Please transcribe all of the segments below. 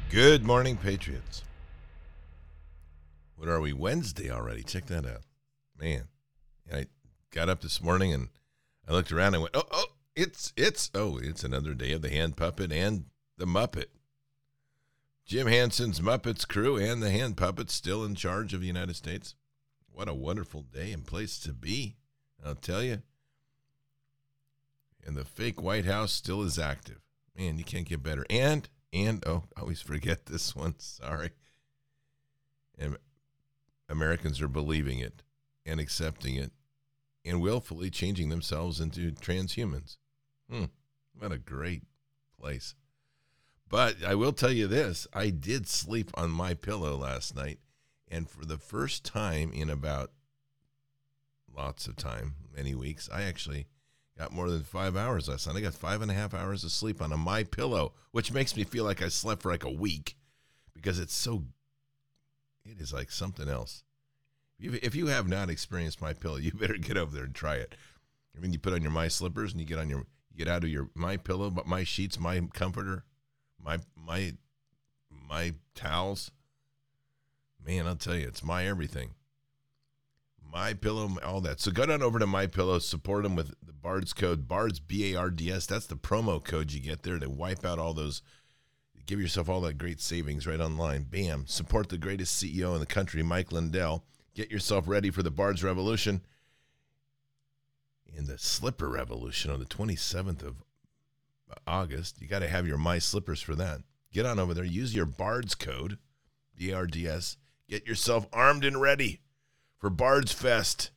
Good morning, Patriots. What are we? Wednesday already. Check that out. Man, I got up this morning and I looked around and went, it's another day of the Hand Puppet and the Muppet. Jim Henson's Muppets crew and the Hand Puppet still in charge of the United States. What a wonderful day and place to be, I'll tell you. And the fake White House still is active. Man, you can't get better. And I always forget this one. Sorry. And Americans are believing it and accepting it and willfully changing themselves into transhumans. What a great place. But I will tell you this. I did sleep on my pillow last night. And for the first time in about lots of time, many weeks, I actually got more than 5 hours last night. I got 5.5 hours of sleep on a My Pillow, which makes me feel like I slept for like a week because it is like something else. If you have not experienced My Pillow, you better get over there and try it. I mean, you put on your My Slippers and you get out of your My Pillow, but My Sheets, My Comforter, my towels. Man, I'll tell you, it's my everything. My Pillow, all that. So go down over to My Pillow, support them with the BARDS code, BARDS, B-A-R-D-S. That's the promo code you get there to wipe out all those, give yourself all that great savings right online. Bam. Support the greatest CEO in the country, Mike Lindell. Get yourself ready for the BARDS revolution and the slipper revolution on the 27th of August. You got to have your My Slippers for that. Get on over there. Use your BARDS code, B-A-R-D-S. Get yourself armed and ready for Bards Fest.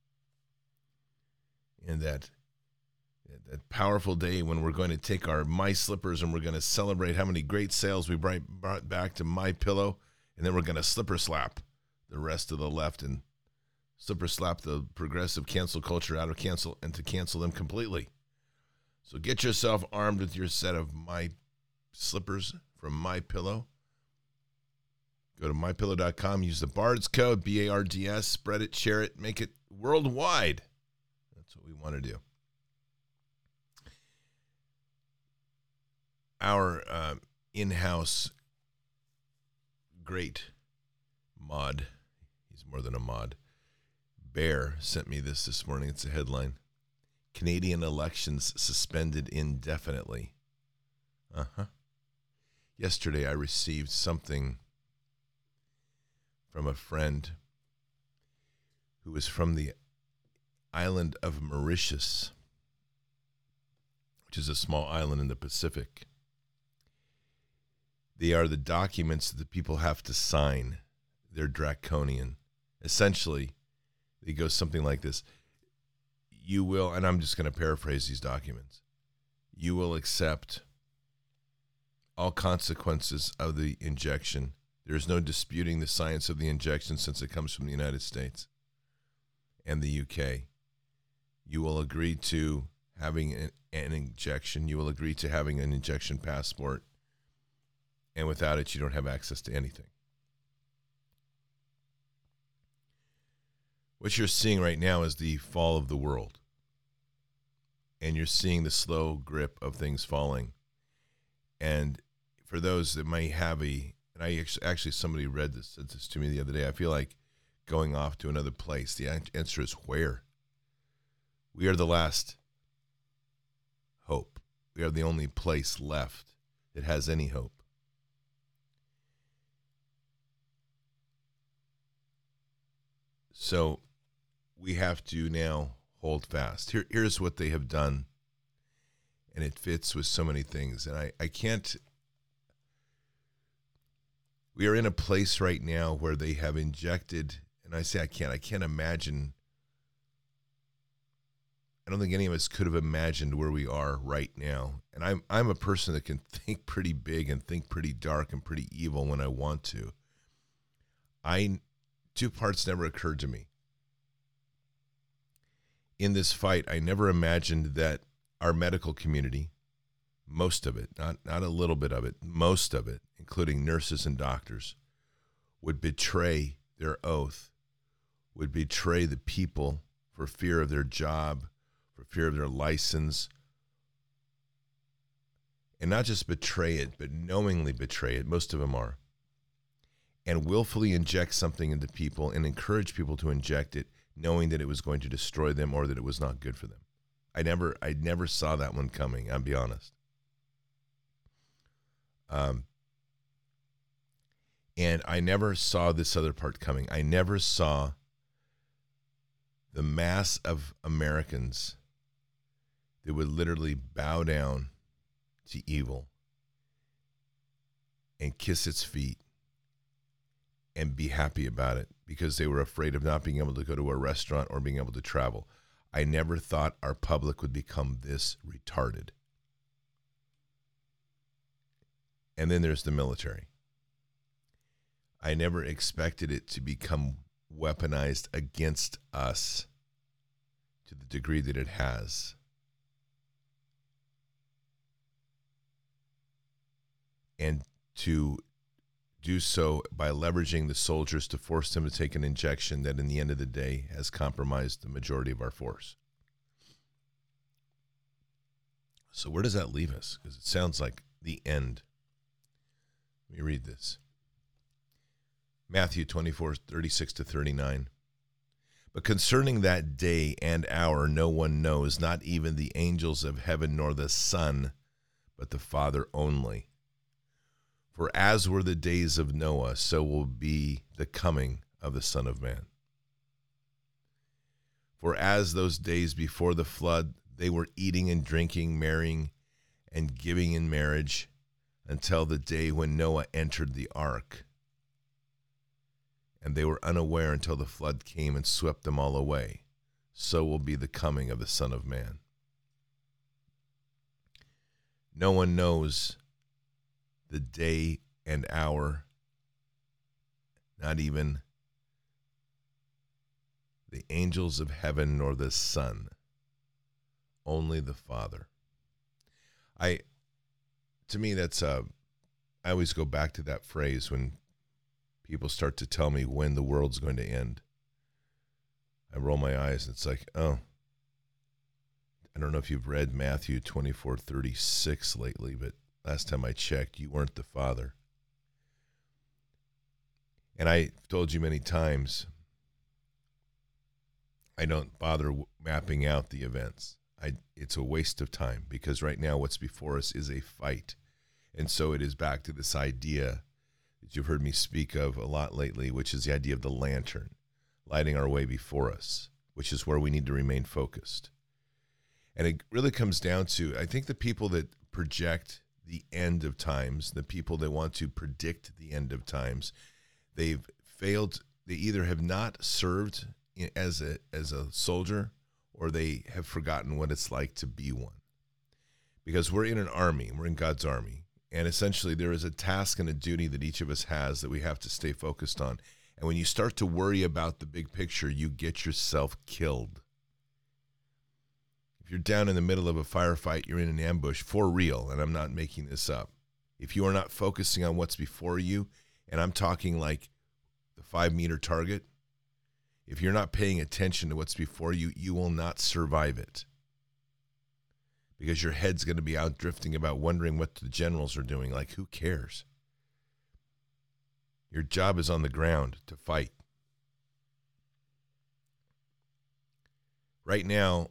And that powerful day when we're going to take our My Slippers and we're going to celebrate how many great sales we brought back to My Pillow, and then we're going to slipper slap the rest of the left and slipper slap the progressive cancel culture out of cancel and to cancel them completely. So get yourself armed with your set of My Slippers from My Pillow. Go to mypillow.com, use the BARDS code, B-A-R-D-S, spread it, share it, make it worldwide. That's what we want to do. Our in-house great mod, he's more than a mod, Bear sent me this morning. It's a headline. Canadian elections suspended indefinitely. Yesterday I received something from a friend who is from the island of Mauritius, which is a small island in the Pacific. They are the documents that the people have to sign. They're draconian. Essentially, it goes something like this. You will, and I'm just going to paraphrase these documents, you will accept all consequences of the injection. There's no disputing the science of the injection since it comes from the United States and the UK. You will agree to having an injection. You will agree to having an injection passport. And without it, you don't have access to anything. What you're seeing right now is the fall of the world. And you're seeing the slow grip of things falling. And for those that may have and I actually, somebody said this to me the other day. I feel like going off to another place. The answer is where? We are the last hope. We are the only place left that has any hope. So we have to now hold fast. Here's what they have done, and it fits with so many things. And I can't... We are in a place right now where they have injected, and I say I can't imagine. I don't think any of us could have imagined where we are right now. And I'm a person that can think pretty big and think pretty dark and pretty evil when I want to. Two parts never occurred to me. In this fight, I never imagined that our medical community, most of it, not a little bit of it, most of it, including nurses and doctors, would betray their oath, would betray the people for fear of their job, for fear of their license, and not just betray it, but knowingly betray it. Most of them are. And willfully inject something into people and encourage people to inject it, knowing that it was going to destroy them or that it was not good for them. I never saw that one coming, I'll be honest. And I never saw this other part coming. I never saw the mass of Americans that would literally bow down to evil and kiss its feet and be happy about it because they were afraid of not being able to go to a restaurant or being able to travel. I never thought our public would become this retarded. And then there's the military. I never expected it to become weaponized against us to the degree that it has. And to do so by leveraging the soldiers to force them to take an injection that in the end of the day has compromised the majority of our force. So where does that leave us? Because it sounds like the end. Let me read this. Matthew 24:36-39. But concerning that day and hour no one knows, not even the angels of heaven nor the Son, but the Father only. For as were the days of Noah, so will be the coming of the Son of Man. For as those days before the flood, they were eating and drinking, marrying and giving in marriage, until the day when Noah entered the ark. And they were unaware until the flood came and swept them all away. So will be the coming of the Son of Man. No one knows the day and hour, not even the angels of heaven nor the Son, only the Father. To me, that's I always go back to that phrase when people start to tell me when the world's going to end. I roll my eyes and it's like, oh, I don't know if you've read Matthew 24:36 lately, but last time I checked, you weren't the Father. And I told you many times, I don't bother mapping out the events. It's a waste of time because right now what's before us is a fight. And so it is back to this idea that you've heard me speak of a lot lately, which is the idea of the lantern, lighting our way before us, which is where we need to remain focused. And it really comes down to, I think the people that project the end of times, the people that want to predict the end of times, they've failed. They either have not served as a soldier, or they have forgotten what it's like to be one. Because we're in an army, we're in God's army, and essentially there is a task and a duty that each of us has that we have to stay focused on. And when you start to worry about the big picture, you get yourself killed. If you're down in the middle of a firefight, you're in an ambush, for real, and I'm not making this up. If you are not focusing on what's before you, and I'm talking like the 5-meter target, if you're not paying attention to what's before you, you will not survive it. Because your head's going to be out drifting about wondering what the generals are doing. Like, who cares? Your job is on the ground to fight. Right now,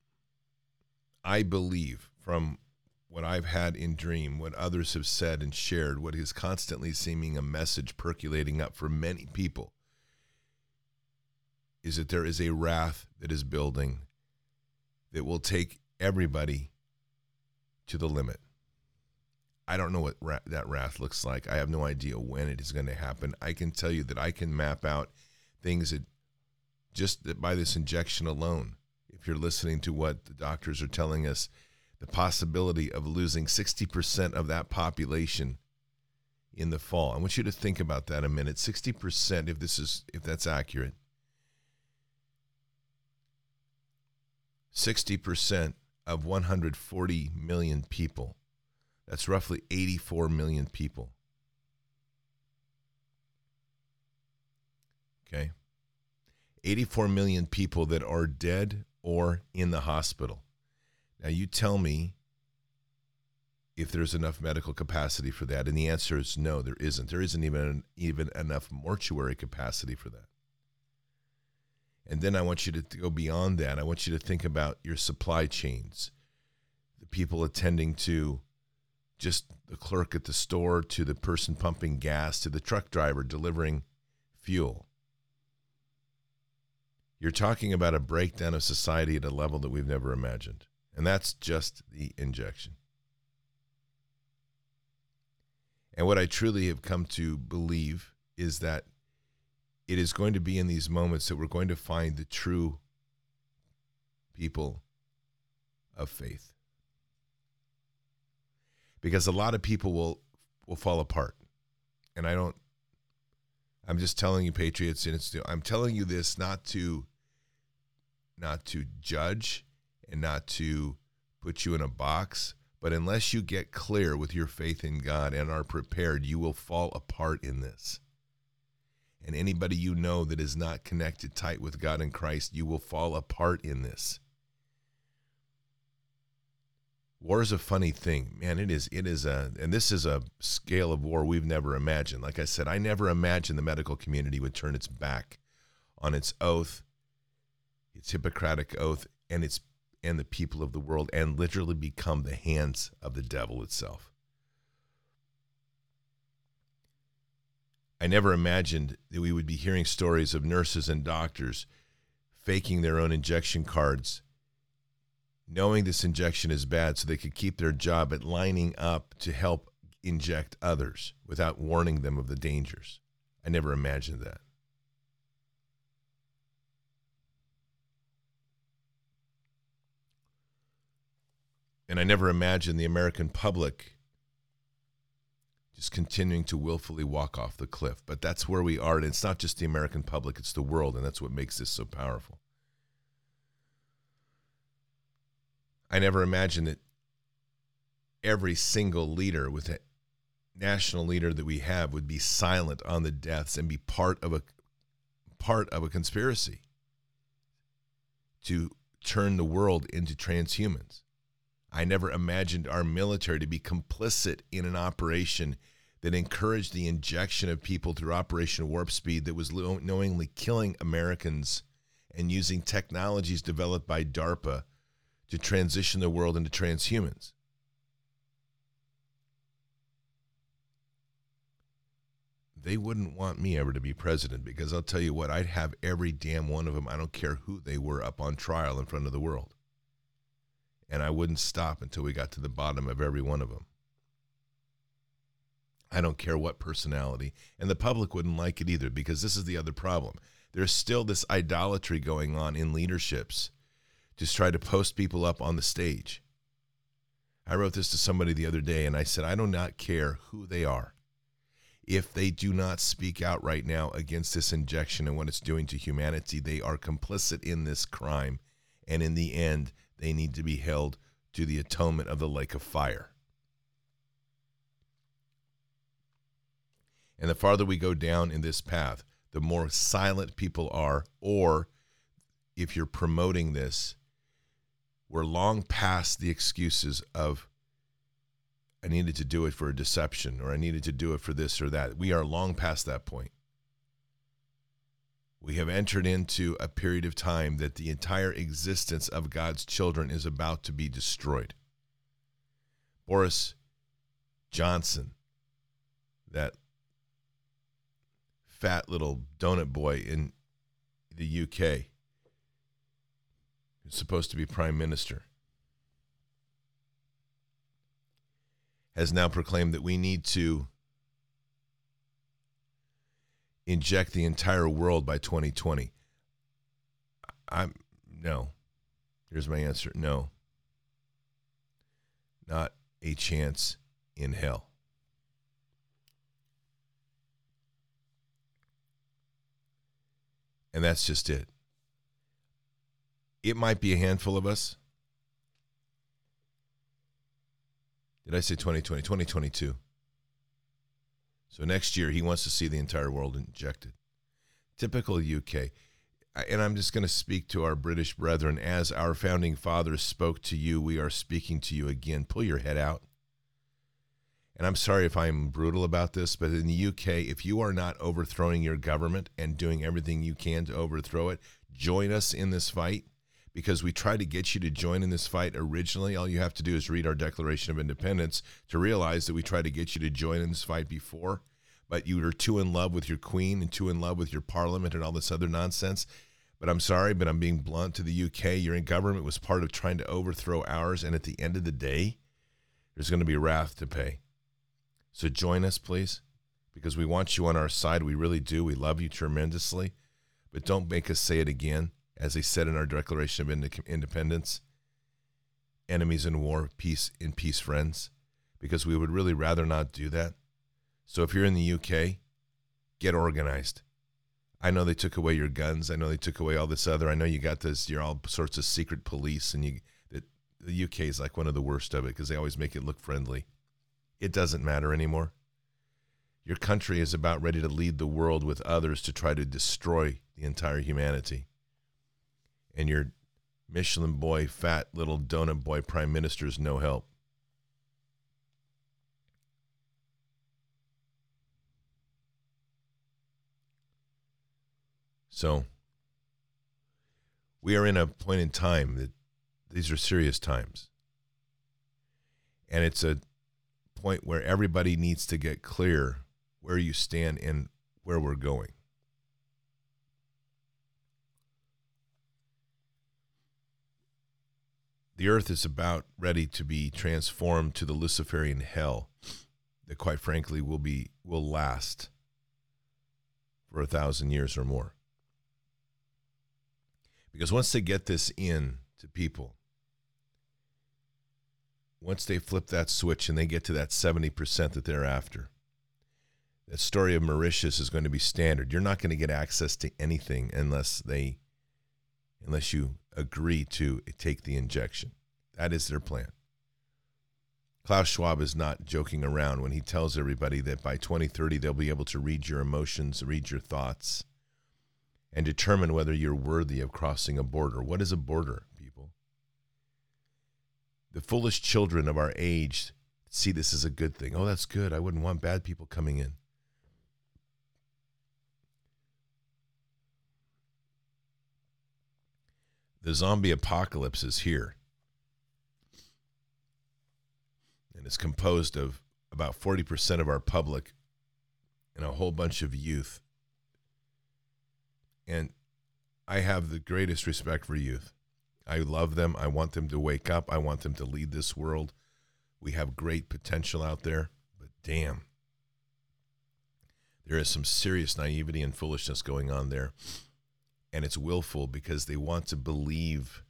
I believe from what I've had in dream, what others have said and shared, what is constantly seeming a message percolating up for many people, is that there is a wrath that is building that will take everybody to the limit. I don't know what that wrath looks like. I have no idea when it is going to happen. I can tell you that I can map out things that just that by this injection alone, if you're listening to what the doctors are telling us, the possibility of losing 60% of that population in the fall. I want you to think about that a minute. 60%, if that's accurate. 60% of 140 million people. That's roughly 84 million people. Okay? 84 million people that are dead or in the hospital. Now you tell me if there's enough medical capacity for that. And the answer is no, there isn't. There isn't even enough mortuary capacity for that. And then I want you to go beyond that. I want you to think about your supply chains, the people attending to just the clerk at the store, to the person pumping gas, to the truck driver delivering fuel. You're talking about a breakdown of society at a level that we've never imagined. And that's just the injection. And what I truly have come to believe is that it is going to be in these moments that we're going to find the true people of faith. Because a lot of people will fall apart. And I'm just telling you, patriots, and I'm telling you this not to judge and not to put you in a box, but unless you get clear with your faith in God and are prepared, you will fall apart in this. And anybody you know that is not connected tight with God and Christ, you will fall apart in this. War is a funny thing, man. And this is a scale of war we've never imagined. Like I said, I never imagined the medical community would turn its back on its oath, its Hippocratic oath, and the people of the world, and literally become the hands of the devil itself. I never imagined that we would be hearing stories of nurses and doctors faking their own injection cards, knowing this injection is bad so they could keep their job, at lining up to help inject others without warning them of the dangers. I never imagined that. And I never imagined the American public just continuing to willfully walk off the cliff. But that's where we are. And it's not just the American public, it's the world. And that's what makes this so powerful. I never imagined that every single leader, with a national leader that we have, would be silent on the deaths and be part of a conspiracy to turn the world into transhumans. I never imagined our military to be complicit in an operation that encouraged the injection of people through Operation Warp Speed that was knowingly killing Americans and using technologies developed by DARPA to transition the world into transhumans. They wouldn't want me ever to be president, because I'll tell you what, I'd have every damn one of them, I don't care who they were, up on trial in front of the world. And I wouldn't stop until we got to the bottom of every one of them. I don't care what personality. And the public wouldn't like it either, because this is the other problem. There's still this idolatry going on in leaderships to try to post people up on the stage. I wrote this to somebody the other day, and I said, I do not care who they are. If they do not speak out right now against this injection and what it's doing to humanity, they are complicit in this crime. And in the end, they need to be held to the atonement of the lake of fire. And the farther we go down in this path, the more silent people are, or if you're promoting this, we're long past the excuses of, I needed to do it for a deception, or I needed to do it for this or that. We are long past that point. We have entered into a period of time that the entire existence of God's children is about to be destroyed. Boris Johnson, that fat little donut boy in the UK, who's supposed to be prime minister, has now proclaimed that we need to inject the entire world by 2020. No. Here's my answer. No. Not a chance in hell. And that's just it. It might be a handful of us. Did I say 2020? 2022. So next year, he wants to see the entire world injected. Typical UK. And I'm just going to speak to our British brethren. As our founding fathers spoke to you, we are speaking to you again. Pull your head out. And I'm sorry if I'm brutal about this, but in the UK, if you are not overthrowing your government and doing everything you can to overthrow it, join us in this fight, because we tried to get you to join in this fight originally. All you have to do is read our Declaration of Independence to realize that we tried to get you to join in this fight before, but you were too in love with your queen and too in love with your parliament and all this other nonsense. But I'm sorry, but I'm being blunt to the UK. Your government was part of trying to overthrow ours, and at the end of the day, there's going to be wrath to pay. So join us, please, because we want you on our side. We really do. We love you tremendously. But don't make us say it again. As they said in our Declaration of Independence, enemies in war, peace in peace, friends, because we would really rather not do that. So if you're in the UK, get organized. I know they took away your guns. I know they took away all this other. I know you got this. You're all sorts of secret police, and the UK is like one of the worst of it because they always make it look friendly. It doesn't matter anymore. Your country is about ready to lead the world with others to try to destroy the entire humanity. And your Michelin boy, fat little donut boy prime minister is no help. So we are in a point in time that these are serious times. And it's a point where everybody needs to get clear where you stand and where we're going. The earth is about ready to be transformed to the Luciferian hell that, quite frankly, will last for 1,000 years or more. Because once they get this in to people, once they flip that switch and they get to that 70% that they're after, that story of Mauritius is going to be standard. You're not going to get access to anything unless you agree to take the injection. That is their plan. Klaus Schwab is not joking around when he tells everybody that by 2030 they'll be able to read your emotions, read your thoughts, and determine whether you're worthy of crossing a border. What is a border, people? The foolish children of our age see this as a good thing. Oh, that's good. I wouldn't want bad people coming in. The zombie apocalypse is here. And it's composed of about 40% of our public and a whole bunch of youth. And I have the greatest respect for youth. I love them. I want them to wake up. I want them to lead this world. We have great potential out there, but damn, there is some serious naivety and foolishness going on there. And it's willful because they want to believe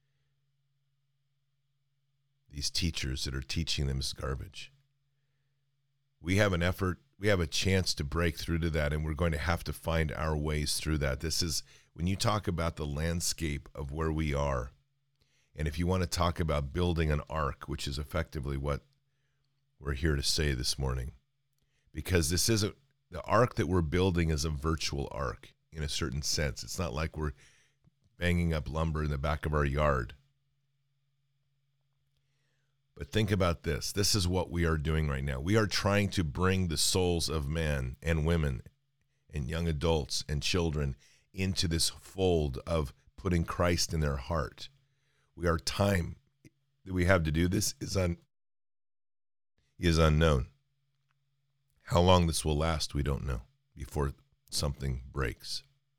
these teachers that are teaching them is garbage. We have a chance to break through to that, and we're going to have to find our ways through that. This is, when you talk about the landscape of where we are, and if you want to talk about building an ark, which is effectively what we're here to say this morning, because the ark that we're building is a virtual ark in a certain sense. It's not like we're banging up lumber in the back of our yard. But think about this. This is what we are doing right now. We are trying to bring the souls of men and women and young adults and children into this fold of putting Christ in their heart. Our time that we have to do this is unknown. How long this will last, we don't know, before something breaks.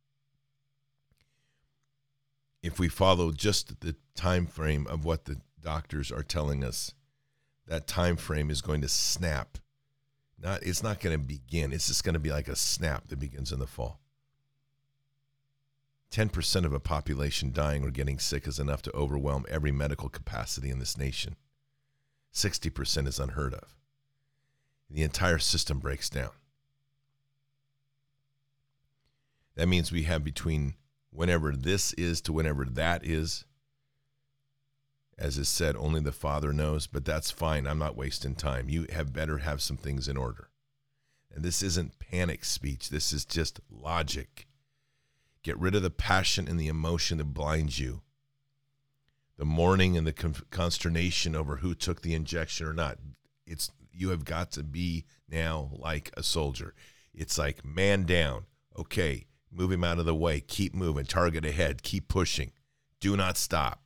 If we follow just the time frame of what the doctors are telling us, that time frame is going to snap. It's not going to begin. It's just going to be like a snap that begins in the fall. 10% of a population dying or getting sick is enough to overwhelm every medical capacity in this nation. 60% is unheard of. The entire system breaks down. That means we have between whenever this is to whenever that is, as is said, only the Father knows, but that's fine. I'm not wasting time. You have better have some things in order. And this isn't panic speech. This is just logic. Get rid of the passion and the emotion that blinds you. The mourning and the consternation over who took the injection or not. You have got to be now like a soldier. It's like man down. Okay, move him out of the way. Keep moving. Target ahead. Keep pushing. Do not stop.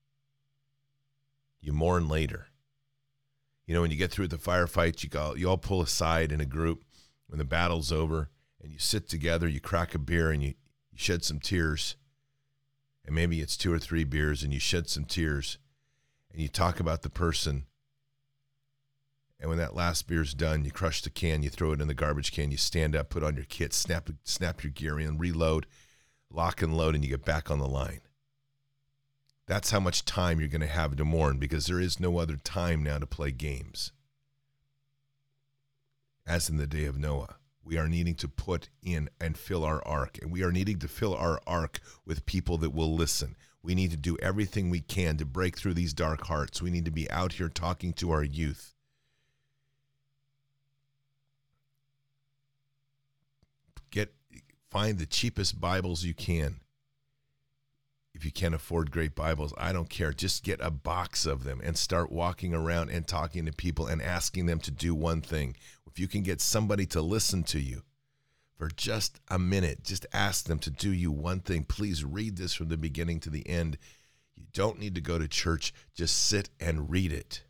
You mourn later. You know, when you get through the firefight, you all pull aside in a group when the battle's over, and you sit together, you crack a beer, and you shed some tears. And maybe it's 2 or 3 beers, and you shed some tears, and you talk about the person. And when that last beer's done, you crush the can, you throw it in the garbage can, you stand up, put on your kit, snap your gear in, reload, lock and load, and you get back on the line. That's how much time you're going to have to mourn, because there is no other time now to play games. As in the day of Noah, we are needing to put in and fill our ark. And we are needing to fill our ark with people that will listen. We need to do everything we can to break through these dark hearts. We need to be out here talking to our youth. Find the cheapest Bibles you can. If you can't afford great Bibles, I don't care. Just get a box of them and start walking around and talking to people and asking them to do one thing. If you can get somebody to listen to you for just a minute, just ask them to do you one thing. Please read this from the beginning to the end. You don't need to go to church. Just sit and read it.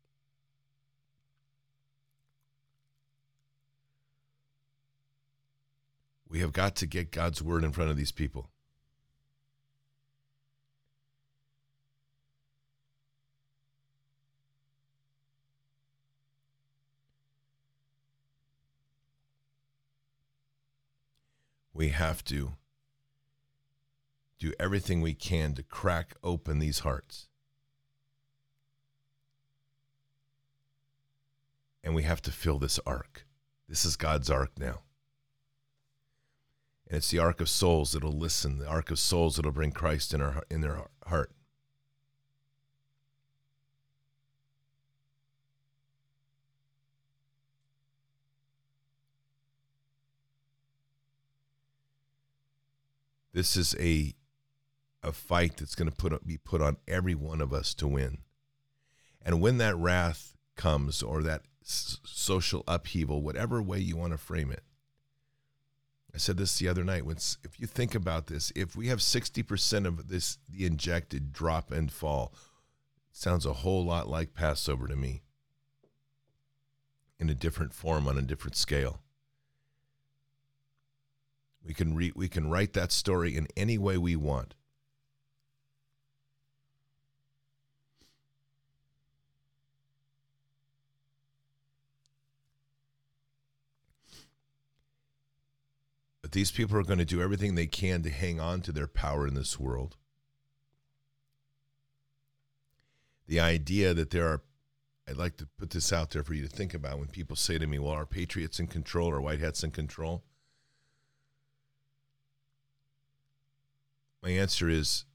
We have got to get God's word in front of these people. We have to do everything we can to crack open these hearts. And we have to fill this ark. This is God's ark now. And it's the ark of souls that'll listen, the ark of souls that'll bring Christ in their heart. This is a fight that's going to be put on every one of us to win. And when that wrath comes, or that social upheaval, whatever way you want to frame it, I said this the other night. If you think about this, if we have 60% of this, the injected, drop and fall, it sounds a whole lot like Passover to me, in a different form, on a different scale. We can write that story in any way we want. But these people are going to do everything they can to hang on to their power in this world. The idea that I'd like to put this out there for you to think about when people say to me, well, are patriots in control, or white hats in control? My answer is,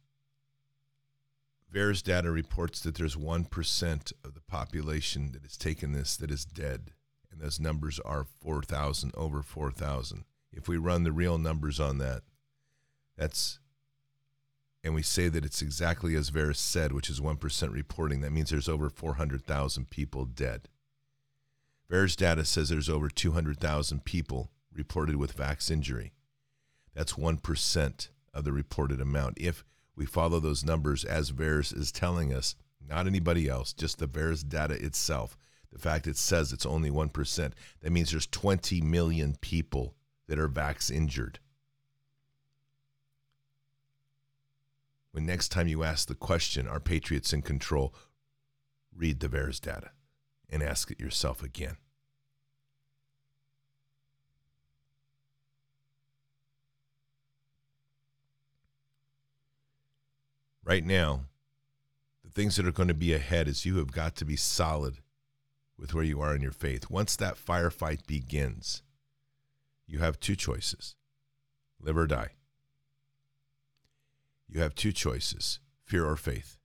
VAERS data reports that there's 1% of the population that has taken this that is dead. And those numbers are 4,000, over 4,000. If we run the real numbers on that, and we say that it's exactly as VAERS said, which is 1% reporting, that means there's over 400,000 people dead. VAERS data says there's over 200,000 people reported with vax injury. That's 1% of the reported amount. If we follow those numbers as VAERS is telling us, not anybody else, just the VAERS data itself, the fact it says it's only 1%, that means there's 20 million people that are vax injured. When next time you ask the question, are patriots in control, read the VAERS data and ask it yourself again. Right now, the things that are going to be ahead is you have got to be solid with where you are in your faith. Once that firefight begins, you have two choices: live or die. You have two choices: fear or faith.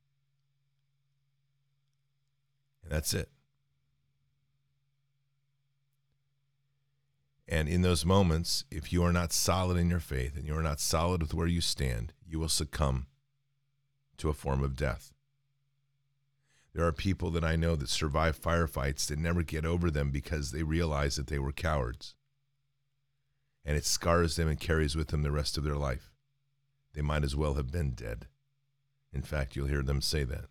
And that's it. And in those moments, if you are not solid in your faith and you are not solid with where you stand, you will succumb to a form of death. There are people that I know that survive firefights that never get over them because they realize that they were cowards. And it scars them and carries with them the rest of their life. They might as well have been dead. In fact, you'll hear them say that.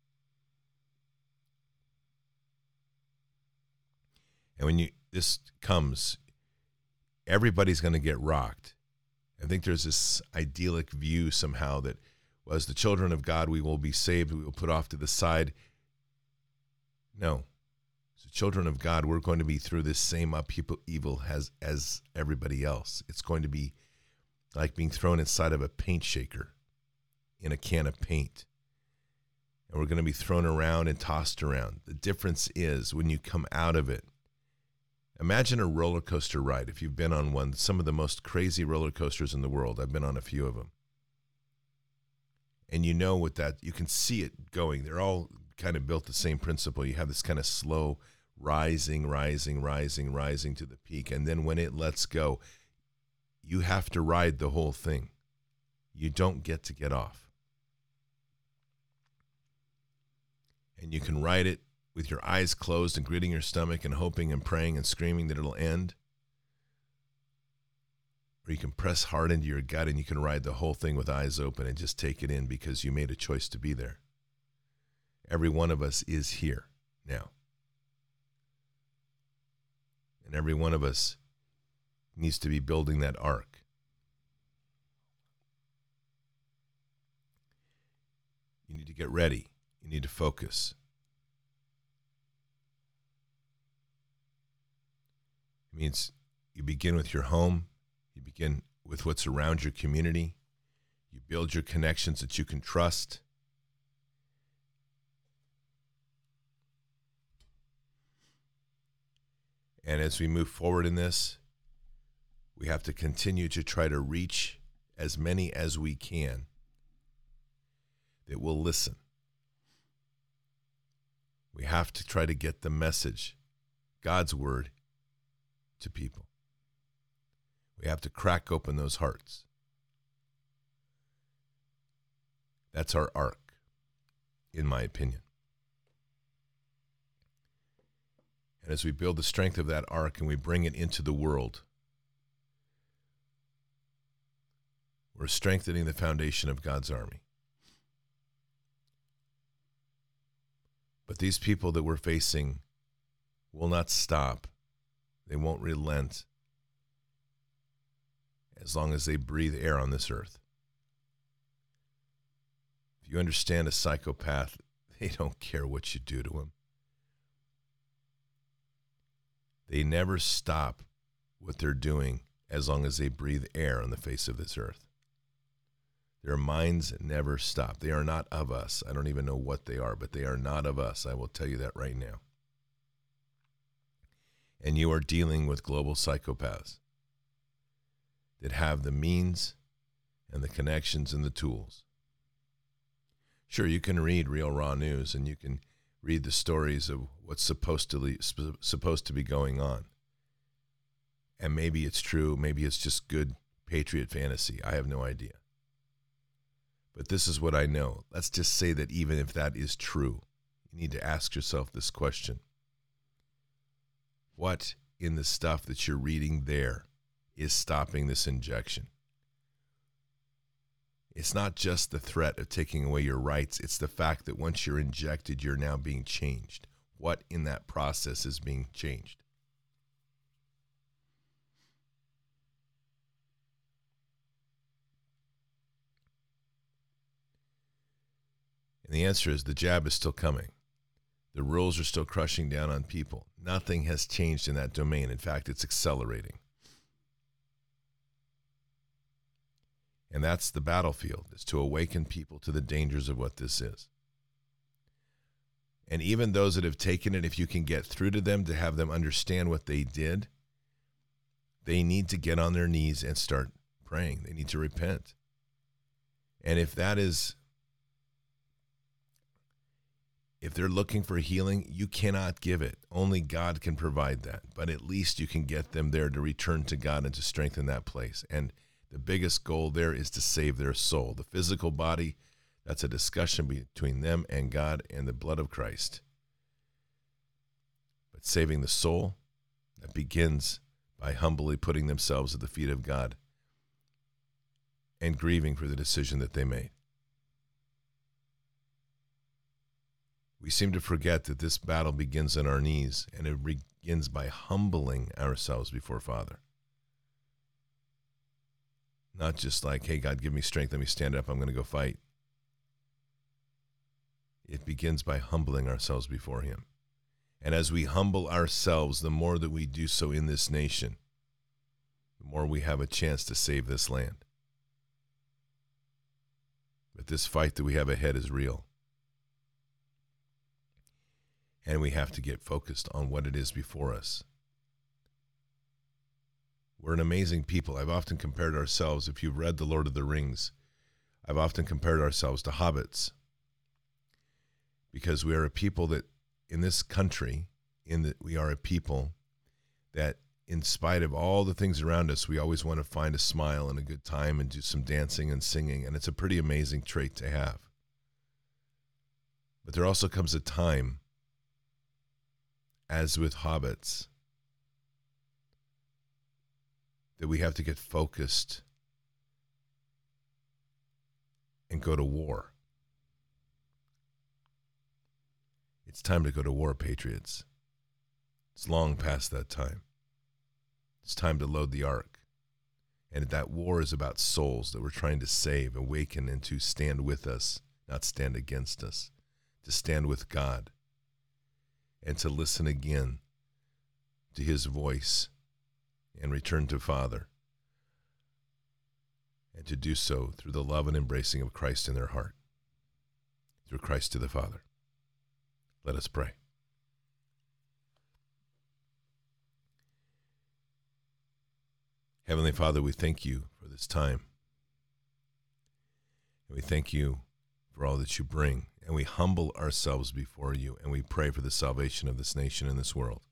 And when this comes, everybody's going to get rocked. I think there's this idyllic view somehow that, well, as the children of God, we will be saved, we will put off to the side. No. As the children of God, we're going to be through this same upheaval as everybody else. It's going to be like being thrown inside of a paint shaker in a can of paint. And we're going to be thrown around and tossed around. The difference is when you come out of it, imagine a roller coaster ride. If you've been on one, some of the most crazy roller coasters in the world. I've been on a few of them. And you know what that, you can see it going. They're all kind of built the same principle. You have this kind of slow rising to the peak. And then when it lets go, you have to ride the whole thing. You don't get to get off. And you can ride it with your eyes closed and gritting your stomach and hoping and praying and screaming that it'll end. Or you can press hard into your gut and you can ride the whole thing with eyes open and just take it in because you made a choice to be there. Every one of us is here now. And every one of us needs to be building that ark. You need to get ready. You need to focus. It means you begin with your home. You begin with what's around your community. You build your connections that you can trust. And as we move forward in this, we have to continue to try to reach as many as we can that will listen. We have to try to get the message, God's word, to people. We have to crack open those hearts. That's our ark, in my opinion. And as we build the strength of that ark and we bring it into the world, we're strengthening the foundation of God's army. But these people that we're facing will not stop. They won't relent as long as they breathe air on this earth. If you understand a psychopath, they don't care what you do to them. They never stop what they're doing as long as they breathe air on the face of this earth. Their minds never stop. They are not of us. I don't even know what they are, but they are not of us. I will tell you that right now. And you are dealing with global psychopaths that have the means and the connections and the tools. Sure, you can read Real Raw News and you can read the stories of what's supposed to be going on. And maybe it's true, maybe it's just good patriot fantasy. I have no idea. But this is what I know. Let's just say that even if that is true, you need to ask yourself this question. What in the stuff that you're reading there is stopping this injection? It's not just the threat of taking away your rights. It's the fact that once you're injected, you're now being changed. What in that process is being changed? And the answer is the jab is still coming. The rules are still crushing down on people. Nothing has changed in that domain. In fact, it's accelerating. And that's the battlefield, is to awaken people to the dangers of what this is. And even those that have taken it, if you can get through to them to have them understand what they did, they need to get on their knees and start praying. They need to repent. And if they're looking for healing, you cannot give it. Only God can provide that. But at least you can get them there to return to God and to strengthen that place. And the biggest goal there is to save their soul. The physical body, That's a discussion between them and God and the blood of Christ. But saving the soul, that begins by humbly putting themselves at the feet of God and grieving for the decision that they made. We seem to forget that this battle begins on our knees, and it begins by humbling ourselves before Father. Not just like, hey, God, give me strength, let me stand up, I'm going to go fight. It begins by humbling ourselves before him. And as we humble ourselves, the more that we do so in this nation, the more we have a chance to save this land. But this fight that we have ahead is real. And we have to get focused on what it is before us. We're an amazing people. I've often compared ourselves, if you've read The Lord of the Rings, I've often compared ourselves to hobbits. Because we are a people that, in this country, we are a people that, in spite of all the things around us, we always want to find a smile and a good time and do some dancing and singing. And it's a pretty amazing trait to have. But there also comes a time, as with hobbits, that we have to get focused and go to war. It's time to go to war, patriots. It's long past that time. It's time to load the ark. And that war is about souls that we're trying to save, awaken, and to stand with us, not stand against us, to stand with God, and to listen again to his voice and return to Father, and to do so through the love and embracing of Christ in their heart, through Christ to the Father. Let us pray. Heavenly Father, we thank you for this time. And we thank you for all that you bring. And we humble ourselves before you, and we pray for the salvation of this nation and this world.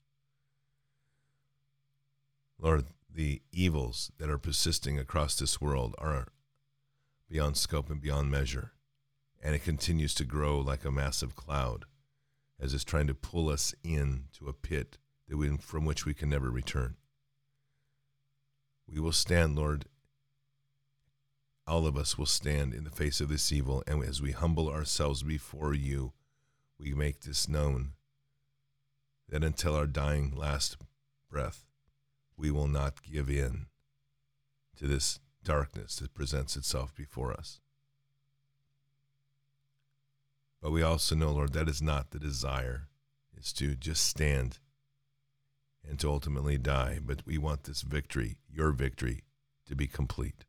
Lord, the evils that are persisting across this world are beyond scope and beyond measure. And it continues to grow like a massive cloud as it's trying to pull us into a pit from which we can never return. We will stand, Lord. All of us will stand in the face of this evil, and as we humble ourselves before you, we make this known, that until our dying last breath, we will not give in to this darkness that presents itself before us. But we also know, Lord, that is not the desire, is to just stand and to ultimately die. But we want this victory, your victory, to be complete.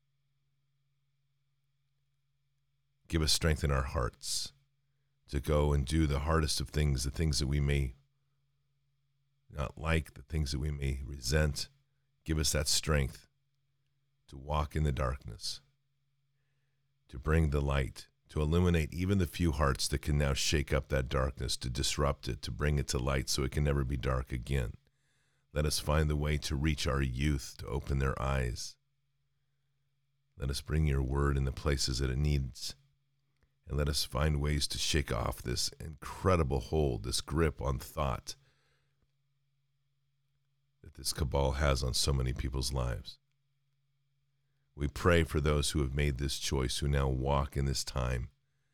Give us strength in our hearts to go and do the hardest of things, the things that we may not like, the things that we may resent. Give us that strength to walk in the darkness, to bring the light, to illuminate even the few hearts that can now shake up that darkness, to disrupt it, to bring it to light so it can never be dark again. Let us find the way to reach our youth, to open their eyes. Let us bring your word in the places that it needs. And let us find ways to shake off this incredible hold, this grip on thought that this cabal has on so many people's lives. We pray for those who have made this choice, who now walk in this time,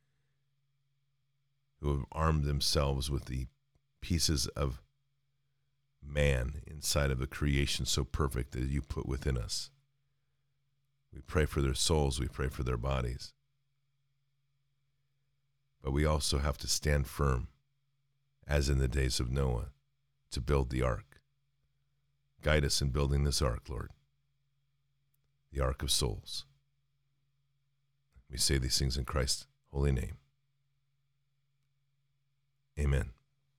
who have armed themselves with the pieces of man inside of the creation so perfect that you put within us. We pray for their souls, we pray for their bodies. But we also have to stand firm, as in the days of Noah, to build the ark. Guide us in building this ark, Lord, the ark of souls. We say these things in Christ's holy name. Amen.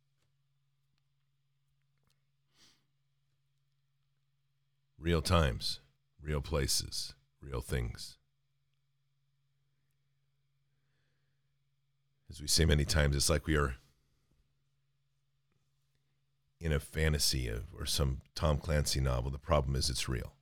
Real times, real places, real things. As we say many times, it's like we are in a fantasy or some Tom Clancy novel. The problem is it's real.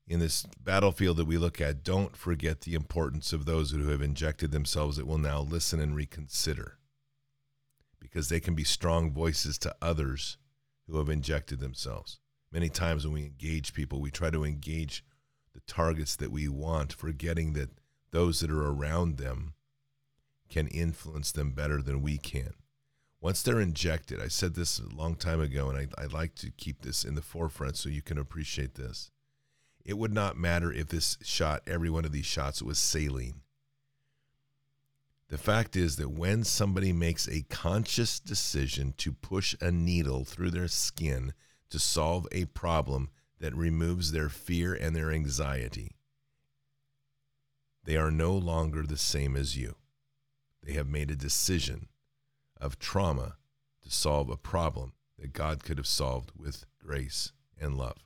in this battlefield that we look at, don't forget the importance of those who have injected themselves that will now listen and reconsider, because they can be strong voices to others who have injected themselves. Many times when we engage people, we try to engage the targets that we want, forgetting that those that are around them can influence them better than we can. Once they're injected, I said this a long time ago, and I like to keep this in the forefront so you can appreciate this. It would not matter if this shot, every one of these shots, was saline. The fact is that when somebody makes a conscious decision to push a needle through their skin to solve a problem that removes their fear and their anxiety, they are no longer the same as you. They have made a decision of trauma to solve a problem that God could have solved with grace and love.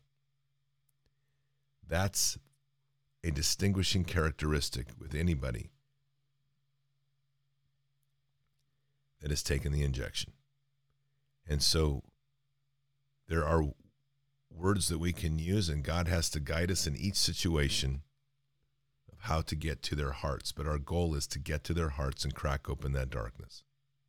That's a distinguishing characteristic with anybody that has taken the injection. And so there are words that we can use, and God has to guide us in each situation of how to get to their hearts. But our goal is to get to their hearts and crack open that darkness.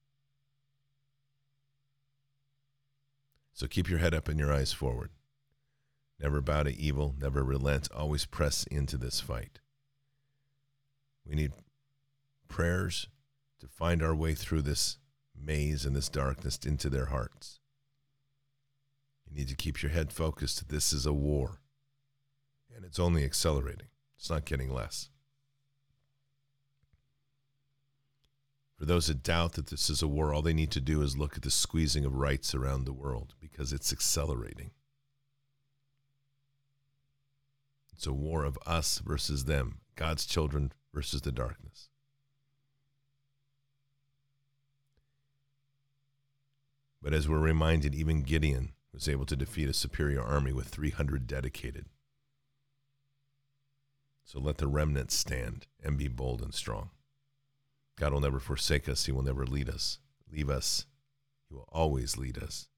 So keep your head up and your eyes forward. Never bow to evil, never relent, always press into this fight. We need prayers to find our way through this maze and this darkness into their hearts. You need to keep your head focused. This is a war, and it's only accelerating. It's not getting less. For those that doubt that this is a war, all they need to do is look at the squeezing of rights around the world, because it's accelerating. It's a war of us versus them, God's children versus the darkness. But as we're reminded, even Gideon was able to defeat a superior army with 300 dedicated. So let the remnant stand and be bold and strong. God will never forsake us. He will never leave us. He will always lead us.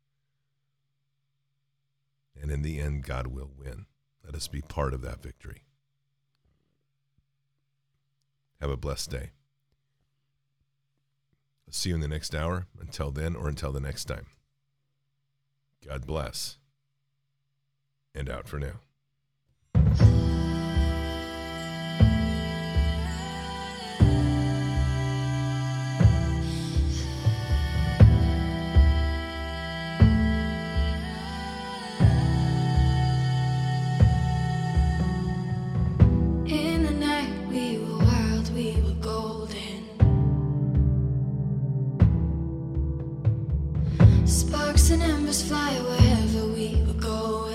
And in the end, God will win. Let us be part of that victory. Have a blessed day. I'll see you in the next hour. Until then, or until the next time. God bless. And out for now. Sparks and embers fly wherever we were going.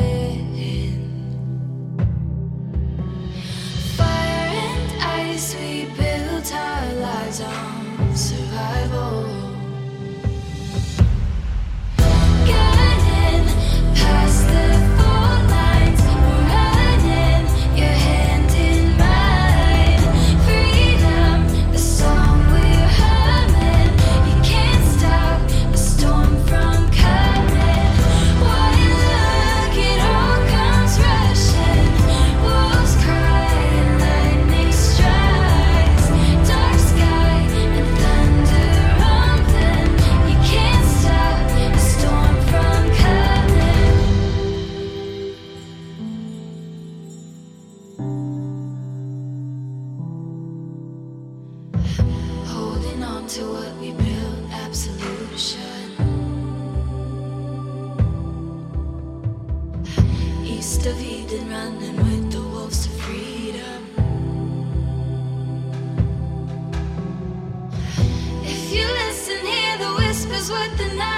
Fire and ice, we built our lives on survival. Guiding past the fault lines, we're running, your hand in mine. Freedom, the song we're humming. You can't stop the storm from coming. One look, it all comes rushing. Wolves cry and lightning strikes. Dark sky and thunder rumbling. You can't stop the storm from coming. Holding on to what we built, absolution. East of Eden, running with the wolves to freedom. If you listen, hear the whispers with the night.